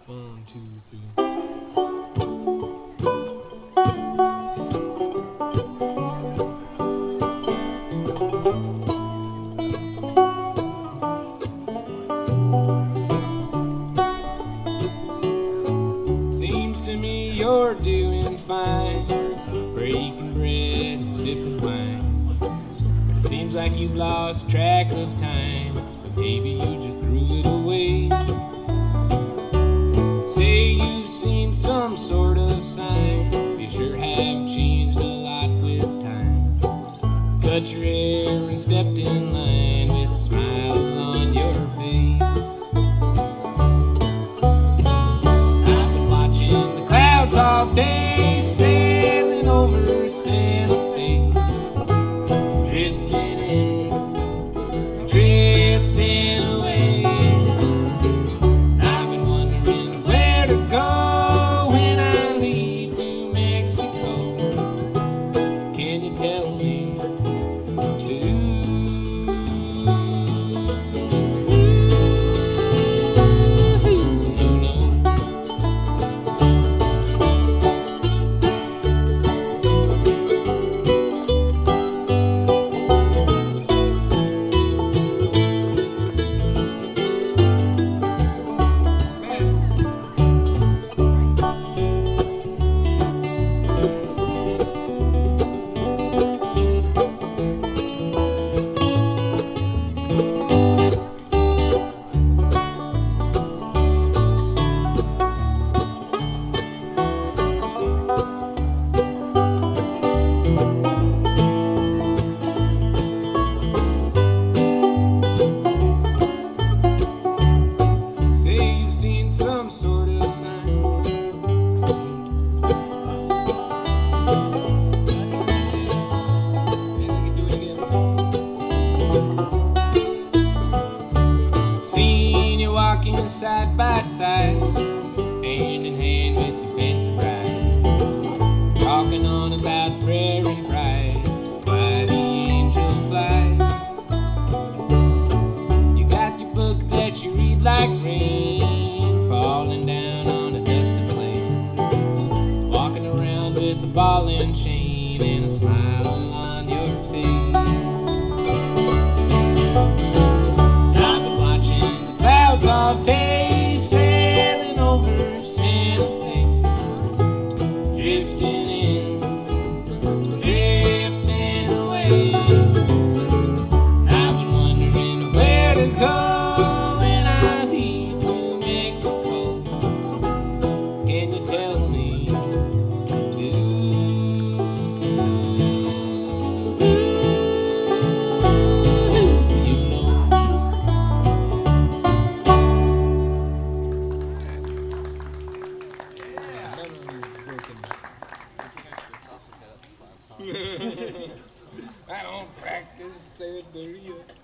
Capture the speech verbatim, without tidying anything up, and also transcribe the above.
One, two, three. Seems to me you're doing fine, breaking bread and sipping wine. But it seems like you've lost track of time, but maybe you just threw it away. Say you've seen some sort of sign, you sure have changed a lot with time. Cut your hair and stepped in line with a smile on your face. I've been watching the clouds all day, sailing over Santa Fe, drifting in, drifting away. I've been wondering where to go when I leave New Mexico. Can you tell me? Some sort of sign. Seen you walking side by side, hand in hand with your fancy bride, talking on about prayer and pride, why the angels fly. You got your book that you read like rain, falling down on a dusty plain, walking around with a ball and chain and a smile on your face. I've been watching the clouds all day, sailing over Santa Fe, drifting in, drifting away. I've been wondering where to go. Tell me, do you know? I don't practice Santeria.